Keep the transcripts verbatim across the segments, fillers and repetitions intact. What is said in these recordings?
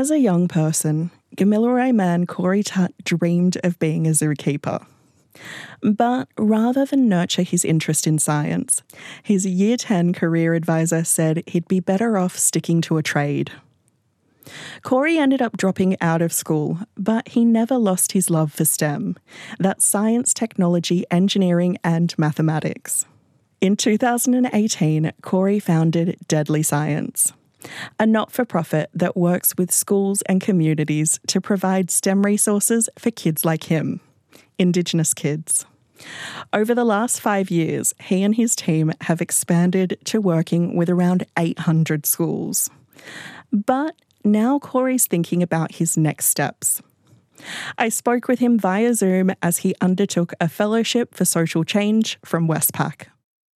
As a young person, Gamilaroi man Corey Tutt dreamed of being a zookeeper. But rather than nurture his interest in science, his Year ten career advisor said he'd be better off sticking to a trade. Corey ended up dropping out of school, but he never lost his love for STEM. That's science, technology, engineering, and mathematics. In two thousand eighteen, Corey founded Deadly Science, a not-for-profit that works with schools and communities to provide STEM resources for kids like him, Indigenous kids. Over the last five years, he and his team have expanded to working with around eight hundred schools. But now Corey's thinking about his next steps. I spoke with him via Zoom as he undertook a fellowship for social change from Westpac.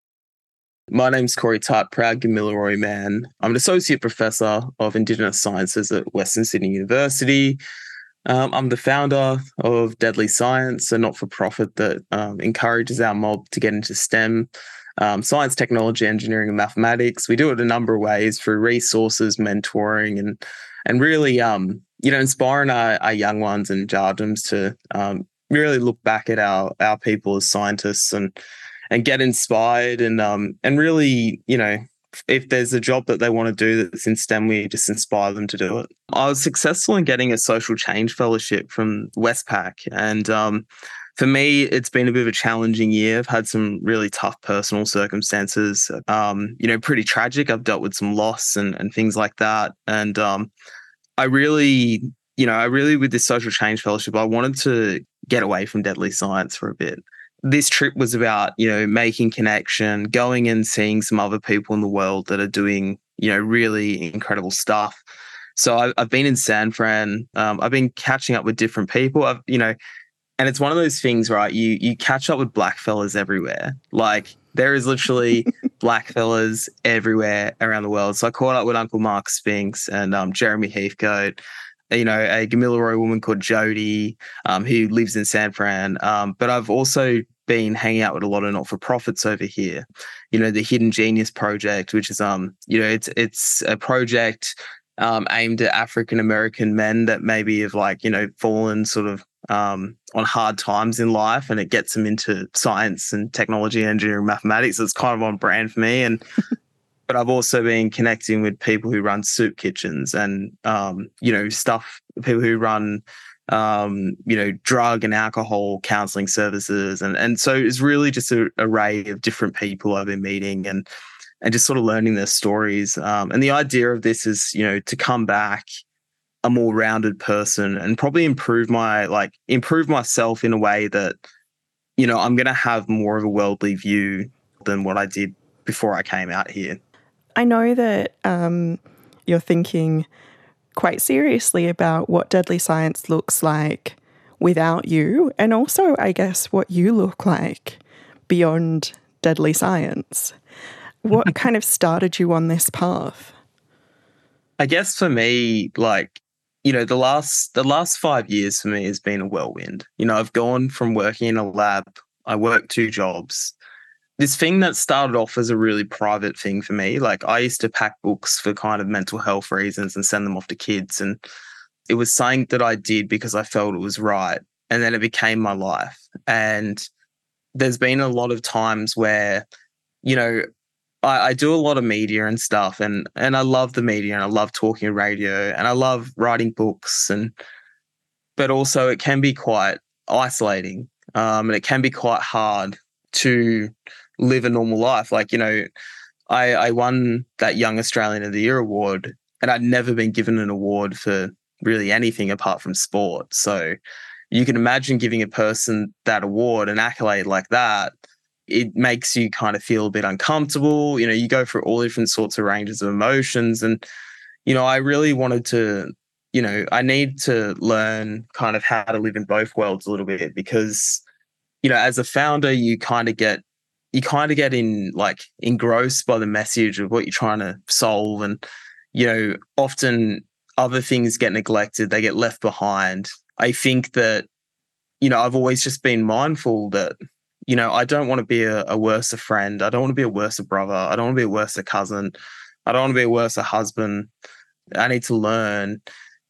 My name's Corey Tutt, proud Gamilaroi man. I'm an associate professor of Indigenous Sciences at Western Sydney University. Um, I'm the founder of Deadly Science, a not-for-profit that um, encourages our mob to get into STEM, um, science, technology, engineering, and mathematics. We do it a number of ways through resources, mentoring, and and really, um, you know, inspiring our, our young ones and Jardims to um, really look back at our our people as scientists and and get inspired and um and really, you know, if there's a job that they want to do that's in STEM, we just inspire them to do it. I was successful in getting a social change fellowship from Westpac. And um, for me, it's been a bit of a challenging year. I've had some really tough personal circumstances, um, you know, pretty tragic. I've dealt with some loss and, and things like that. And um, I really, you know, I really, with this social change fellowship, I wanted to get away from Deadly Science for a bit. This trip was about, you know, making connection, going and seeing some other people in the world that are doing, you know, really incredible stuff. So I've, I've been in San Fran. Um, I've been catching up with different people. I've, you know, and it's one of those things, right? You you catch up with black fellas everywhere. Like there is literally black fellas everywhere around the world. So I caught up with Uncle Mark Spinks and um, Jeremy Heathcote. You know, a Gamilaroi woman called Jody, um, who lives in San Fran. Um, but I've also been hanging out with a lot of not-for-profits over here. You know, the Hidden Genius Project, which is, um, you know, it's it's a project um, aimed at African-American men that maybe have like, you know, fallen sort of um, on hard times in life, and it gets them into science and technology, engineering, mathematics. So it's kind of on brand for me. And but I've also been connecting with people who run soup kitchens and, um, you know, stuff, people who run, um, you know, drug and alcohol counseling services. And and so it's really just an array of different people I've been meeting and and just sort of learning their stories. Um, and the idea of this is, you know, to come back a more rounded person and probably improve my, like, improve myself in a way that, you know, I'm going to have more of a worldly view than what I did before I came out here. I know that um, you're thinking quite seriously about what Deadly Science looks like without you, and also, I guess, what you look like beyond Deadly Science. What kind of started you on this path? I guess for me, like, you know, the last the last five years for me has been a whirlwind. You know, I've gone from working in a lab, I worked two jobs. This thing that started off as a really private thing for me, like I used to pack books for kind of mental health reasons and send them off to kids. And it was something that I did because I felt it was right. And then it became my life. And there's been a lot of times where, you know, I, I do a lot of media and stuff, and and I love the media and I love talking radio and I love writing books, and but also it can be quite isolating, um, and it can be quite hard to live a normal life. Like, you know, I, I won that Young Australian of the Year award, and I'd never been given an award for really anything apart from sport. So you can imagine giving a person that award, an accolade like that, it makes you kind of feel a bit uncomfortable. You know, you go through all different sorts of ranges of emotions. And, you know, I really wanted to, you know, I need to learn kind of how to live in both worlds a little bit, because, you know, as a founder, you kind of get, you kind of get in like engrossed by the message of what you're trying to solve. And, you know, often other things get neglected, they get left behind. I think that, you know, I've always just been mindful that, you know, I don't want to be a, a worse friend. I don't want to be a worse brother. I don't want to be a worse cousin. I don't want to be a worse husband. I need to learn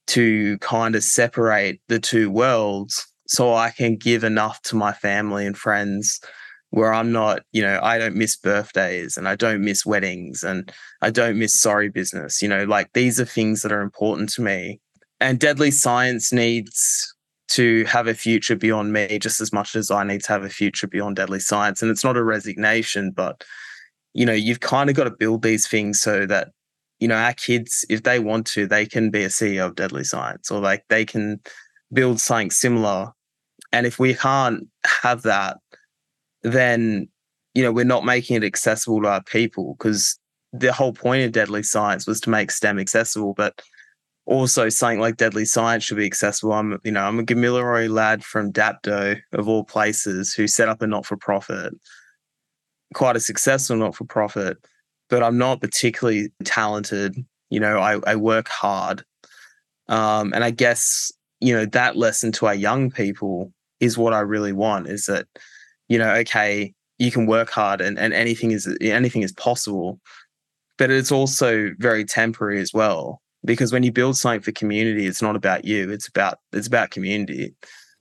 to kind of separate the two worlds so I can give enough to my family and friends where I'm not, you know, I don't miss birthdays and I don't miss weddings and I don't miss sorry business. You know, like these are things that are important to me. And Deadly Science needs to have a future beyond me just as much as I need to have a future beyond Deadly Science. And it's not a resignation, but, you know, you've kind of got to build these things so that, you know, our kids, if they want to, they can be a C E O of Deadly Science, or like they can build something similar. And if we can't have that, then, you know, we're not making it accessible to our people, because the whole point of Deadly Science was to make STEM accessible, but also something like Deadly Science should be accessible. I'm, you know, I'm a Gamilaroi lad from Dapto, of all places, who set up a not-for-profit, quite a successful not-for-profit, but I'm not particularly talented. You know, I, I work hard. Um, and I guess, you know, that lesson to our young people is what I really want, is that, you know, okay, you can work hard and, and anything is anything is possible, but it's also very temporary as well. Because when you build something for community, it's not about you, it's about it's about community.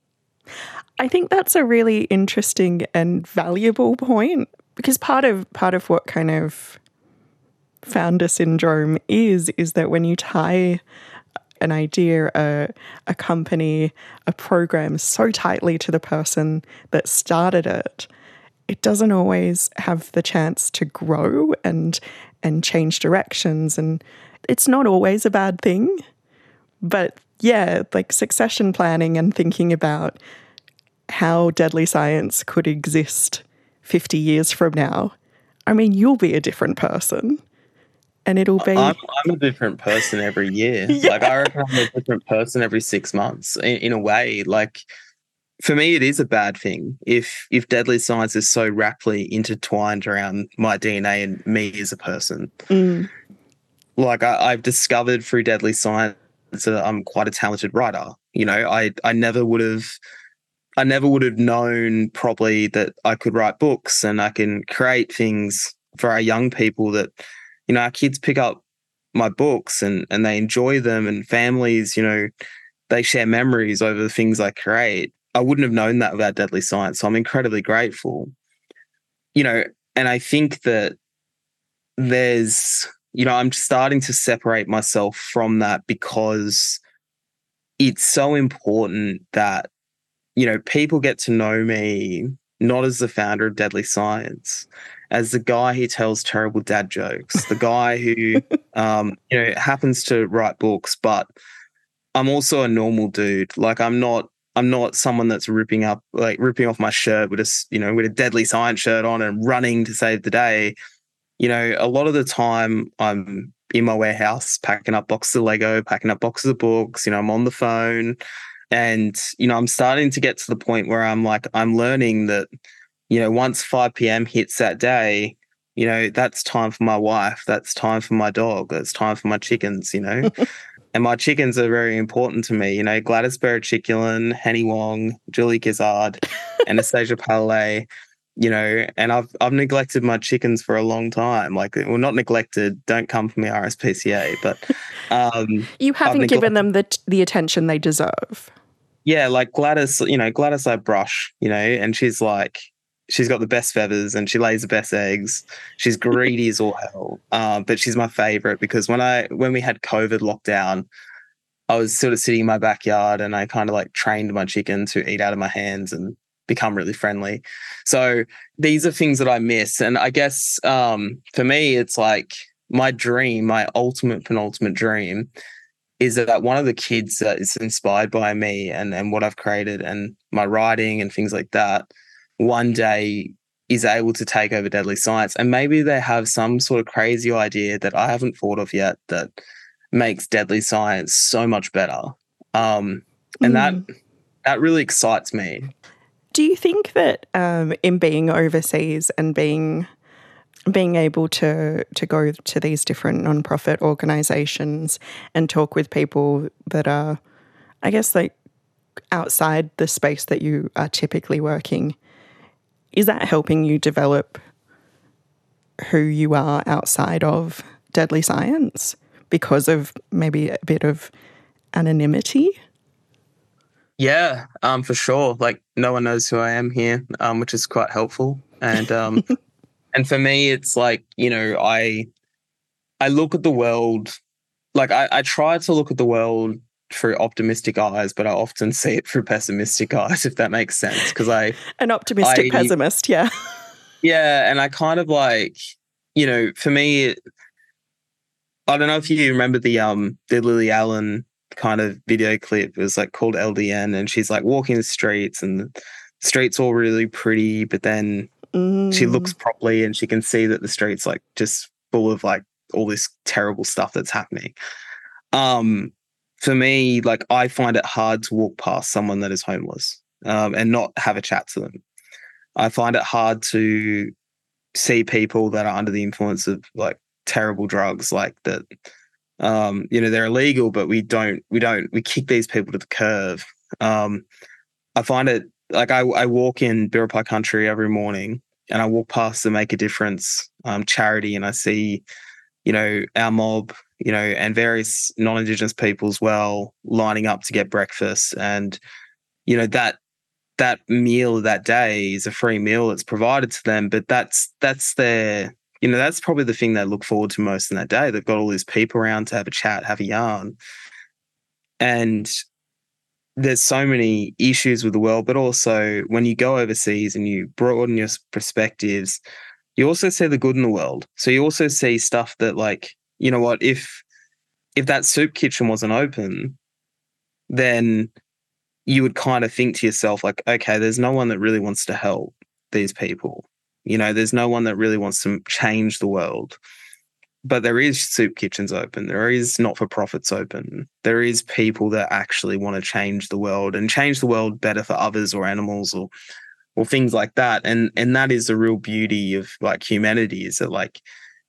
I think that's a really interesting and valuable point, because part of part of what kind of founder syndrome is, is that when you tie an idea, a, a company, a program so tightly to the person that started it, it doesn't always have the chance to grow and and change directions. And it's not always a bad thing. But yeah, like succession planning and thinking about how Deadly Science could exist fifty years from now. I mean, you'll be a different person. And it'll be... I'm, I'm a different person every year. Yeah. Like, I reckon I'm a different person every six months in, in a way. Like, for me, it is a bad thing if if Deadly Science is so rapidly intertwined around my D N A and me as a person. Mm. Like, I, I've discovered through Deadly Science that I'm quite a talented writer. You know, I I never would have... I never would have known probably that I could write books and I can create things for our young people that, you know, our kids pick up my books and, and they enjoy them, and families, you know, they share memories over the things I create. I wouldn't have known that without Deadly Science. So I'm incredibly grateful. You know, and I think that there's, you know, I'm starting to separate myself from that because it's so important that, you know, people get to know me not as the founder of Deadly Science, as the guy who tells terrible dad jokes, the guy who, um, you know, happens to write books, but I'm also a normal dude. Like, I'm not, I'm not someone that's ripping up, like ripping off my shirt with a, you know, with a Deadly Science shirt on and running to save the day. You know, a lot of the time I'm in my warehouse packing up boxes of Lego, packing up boxes of books. You know, I'm on the phone. And, you know, I'm starting to get to the point where I'm like, I'm learning that, you know, once five p.m. hits that day, you know, that's time for my wife. That's time for my dog. That's time for my chickens, you know. And my chickens are very important to me. You know, Gladys Berejiklian, Henny Wong, Julie Gizzard, Anastasia Palais, you know, and I've I've neglected my chickens for a long time. Like, well, not neglected, don't come for me, R S P C A, but... Um, you haven't given them the the attention they deserve. Yeah, like Gladys, you know, Gladys I brush, you know, and she's like, she's got the best feathers and she lays the best eggs. She's greedy as all hell, um, but she's my favorite because when I when we had COVID lockdown, I was sort of sitting in my backyard and I kind of like trained my chicken to eat out of my hands and become really friendly. So these are things that I miss. And I guess um, for me, it's like my dream, my ultimate penultimate dream is that one of the kids that is inspired by me and, and what I've created and my writing and things like that, one day is able to take over Deadly Science. And maybe they have some sort of crazy idea that I haven't thought of yet that makes Deadly Science so much better. Um, and mm. that that really excites me. Do you think that um, in being overseas and being being able to to go to these different nonprofit organizations and talk with people that are, I guess, like outside the space that you are typically working, is that helping you develop who you are outside of Deadly Science because of maybe a bit of anonymity? Yeah, um, for sure. Like no one knows who I am here, um, which is quite helpful. And um, and for me, it's like, you know, I I look at the world, like I, I try to look at the world through optimistic eyes, but I often see it through pessimistic eyes, if that makes sense. Because I An optimistic I, pessimist, yeah. yeah, and I kind of like, you know, for me, it, I don't know if you remember the um the Lily Allen kind of video clip. It was like called L D N, and she's like walking the streets, and the streets all really pretty, but then Mm. she looks properly and she can see that the streets like just full of like all this terrible stuff that's happening. Um, for me, like I find it hard to walk past someone that is homeless um, and not have a chat to them. I find it hard to see people that are under the influence of like terrible drugs, like that. Um, you know, they're illegal, but we don't, we don't, we kick these people to the curb. Um, I find it like I, I walk in Biripi country every morning, and I walk past the Make a Difference um, charity, and I see, you know, our mob, you know, and various non-Indigenous people as well lining up to get breakfast. And, you know, that that meal that day is a free meal that's provided to them, but that's that's their, you know, that's probably the thing they look forward to most in that day. They've got all these people around to have a chat, have a yarn. And there's so many issues with the world, but also when you go overseas and you broaden your perspectives, you also see the good in the world. So you also see stuff that, like, you know what, if if that soup kitchen wasn't open, then you would kind of think to yourself, like, okay, there's no one that really wants to help these people. You know, there's no one that really wants to change the world. But there is soup kitchens open. There is not-for-profits open. There is people that actually want to change the world and change the world better for others or animals or or things like that. And and that is the real beauty of like humanity, is that like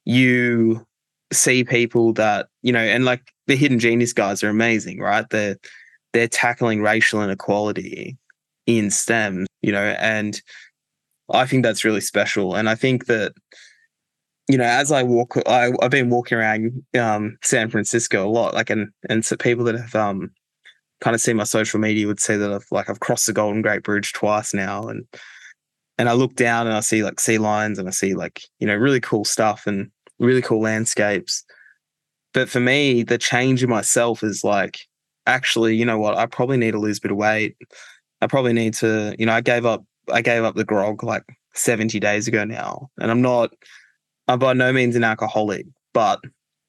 you see people that, you know, and like the Hidden Genius guys are amazing, right? They're they're tackling racial inequality in STEM, you know, and I think that's really special. And I think that, you know, as I walk, I, I've been walking around um, San Francisco a lot, like, and and so people that have um, kind of seen my social media would say that I've like I've crossed the Golden Gate Bridge twice now, and and I look down and I see like sea lions and I see like, you know, really cool stuff and really cool landscapes. But for me, the change in myself is like, actually, you know what, I probably need to lose a bit of weight. I probably need to, you know, I gave up, I gave up the grog like seventy days ago now, and I'm not. I'm by no means an alcoholic, but,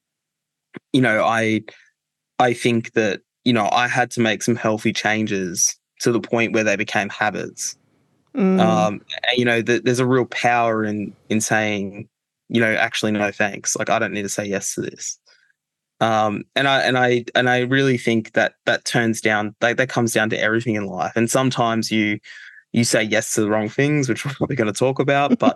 you know, I I think that, you know, I had to make some healthy changes to the point where they became habits. Mm. Um, and, you know, th- there's a real power in in saying, you know, actually, no thanks. Like, I don't need to say yes to this. Um, and I and I and I really think that that turns down, that, that comes down to everything in life. And sometimes you you say yes to the wrong things, which we're probably going to talk about, but.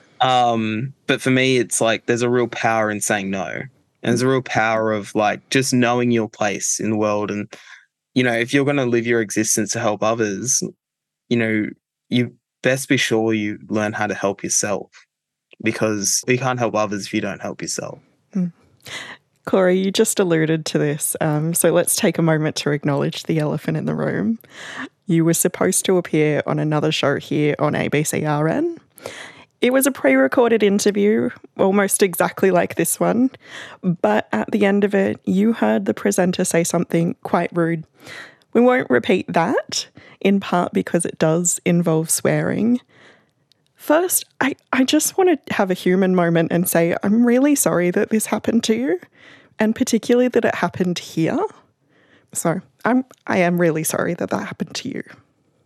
Um, but for me, it's like there's a real power in saying no. And there's a real power of like just knowing your place in the world. And, you know, if you're going to live your existence to help others, you know, you best be sure you learn how to help yourself, because you can't help others if you don't help yourself. Mm. Corey, you just alluded to this. Um, so let's take a moment to acknowledge the elephant in the room. You were supposed to appear on another show here on A B C R N. It was a pre-recorded interview, almost exactly like this one, but at the end of it, you heard the presenter say something quite rude. We won't repeat that, in part because it does involve swearing. First, I, I just want to have a human moment and say I'm really sorry that this happened to you, and particularly that it happened here. So I'm I am really sorry that that happened to you.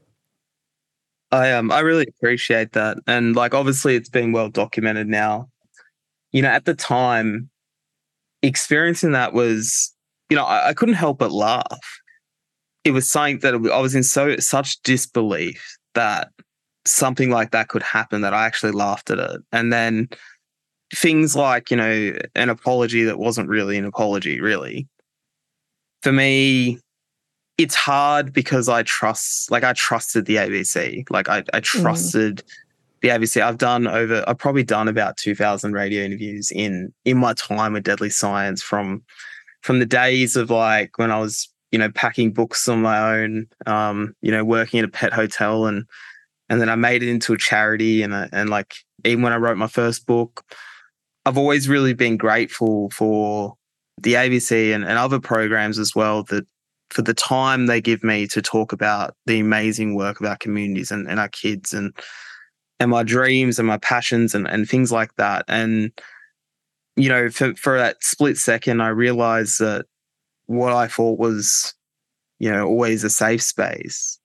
I um I really appreciate that. And like obviously it's been well documented now. You know, at the time, experiencing that was, you know, I, I couldn't help but laugh. It was something that I was in so such disbelief that something like that could happen that I actually laughed at it. And then things like, you know, an apology that wasn't really an apology, really. For me, it's hard because I trust, like I trusted the A B C. Like I, I trusted mm. the A B C. I've done over, I've probably done about two thousand radio interviews in in my time with Deadly Science, from from the days of like when I was you know, packing books on my own, um, you know, working at a pet hotel, and and then I made it into a charity. And I, and like, even when I wrote my first book, I've always really been grateful for the A B C and, and other programs as well, that for the time they give me to talk about the amazing work of our communities and, and our kids and and my dreams and my passions and, and things like that. And, you know, for, for that split second, I realized that what I thought was, you know, always a safe space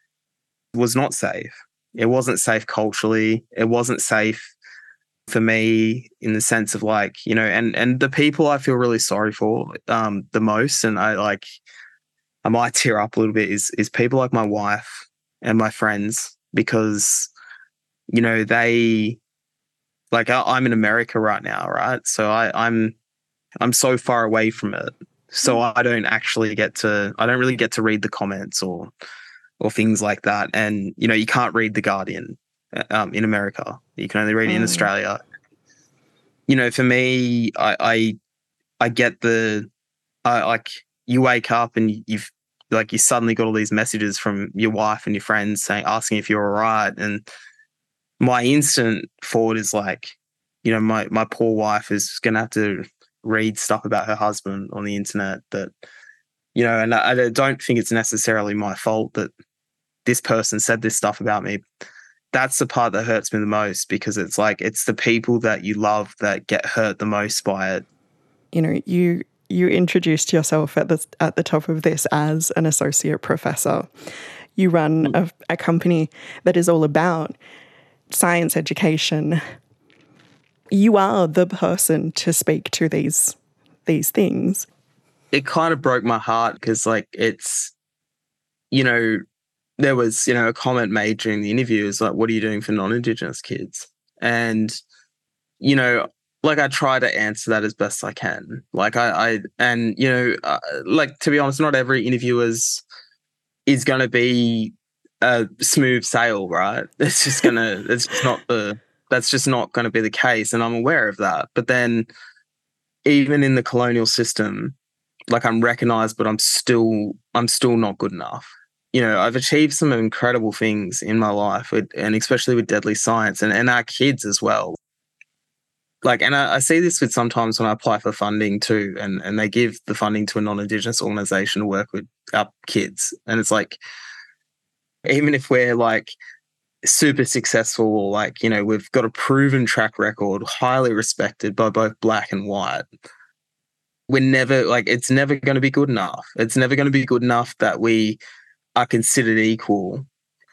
was not safe. It wasn't safe culturally. It wasn't safe for me in the sense of like, you know, and, and the people I feel really sorry for um, the most, and I like, I might tear up a little bit, is, is people like my wife and my friends, because, you know, they, like I, I'm in America right now, right? So I, I'm, I'm so far away from it. So I don't actually get to, I don't really get to read the comments or, or things like that. And, you know, you can't read The Guardian um, in America. You can only read it in mm. Australia. You know, for me, I, I, I get the, I like, you wake up and you've, like, you suddenly got all these messages from your wife and your friends saying, asking if you're all right. And my instant thought is like, you know, my, my poor wife is going to have to read stuff about her husband on the internet that, you know, and I, I don't think it's necessarily my fault that this person said this stuff about me. That's the part that hurts me the most, because it's like, it's the people that you love that get hurt the most by it. You know, you you introduced yourself at the at the top of this as an associate professor. You run a, a company that is all about science education. You are the person to speak to these these things. It kind of broke my heart because, like, it's, you know, there was, you know, a comment made during the interview is like, what are you doing for non-Indigenous kids? And, you know, like, I try to answer that as best I can. Like, I, I and, you know, uh, like, to be honest, not every interviewer is, is going to be a smooth sail, right? It's just going to, it's just not the, that's just not going to be the case. And I'm aware of that. But then even in the colonial system, like, I'm recognized, but I'm still, I'm still not good enough. You know, I've achieved some incredible things in my life, with, and especially with Deadly Science and, and our kids as well. Like, and I, I see this with sometimes when I apply for funding too, and, and they give the funding to a non-Indigenous organisation to work with our kids. And it's like, even if we're like super successful, or like, you know, we've got a proven track record, highly respected by both black and white, we're never, like, it's never going to be good enough. It's never going to be good enough that we are considered equal.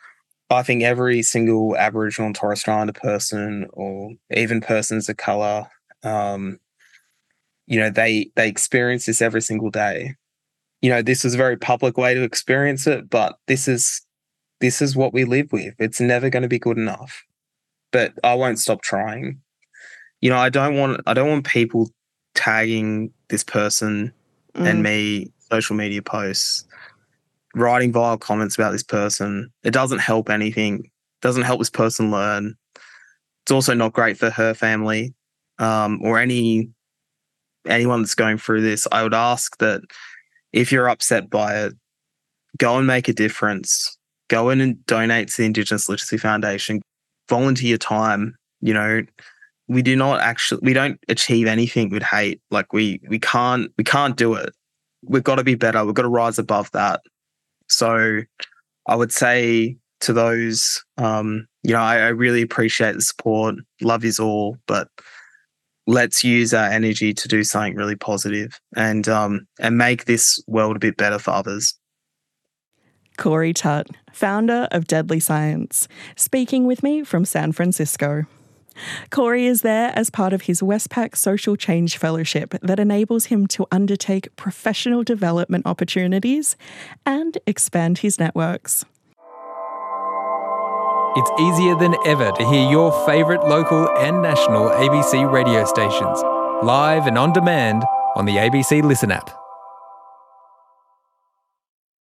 I think every single Aboriginal and Torres Strait Islander person, or even persons of colour, um, you know, they they experience this every single day. You know, this is a very public way to experience it, but this is this is what we live with. It's never going to be good enough. But I won't stop trying. You know, I don't want I don't want people tagging this person mm. and me, social media posts, writing vile comments about this person. It doesn't help anything. It doesn't help this person learn. It's also not great for her family, um, or any anyone that's going through this. I would ask that if you're upset by it, go and make a difference. Go in and donate to the Indigenous Literacy Foundation. Volunteer your time. You know, we do not actually, we don't achieve anything with hate. Like, we we can't we can't do it. We've got to be better. We've got to rise above that. So I would say to those, um, you know, I, I really appreciate the support. Love is all, but let's use our energy to do something really positive and um, and make this world a bit better for others. Corey Tutt, founder of Deadly Science, speaking with me from San Francisco. Corey is there as part of his Westpac Social Change Fellowship that enables him to undertake professional development opportunities and expand his networks. It's easier than ever to hear your favourite local and national A B C radio stations, live and on demand on the A B C Listen app.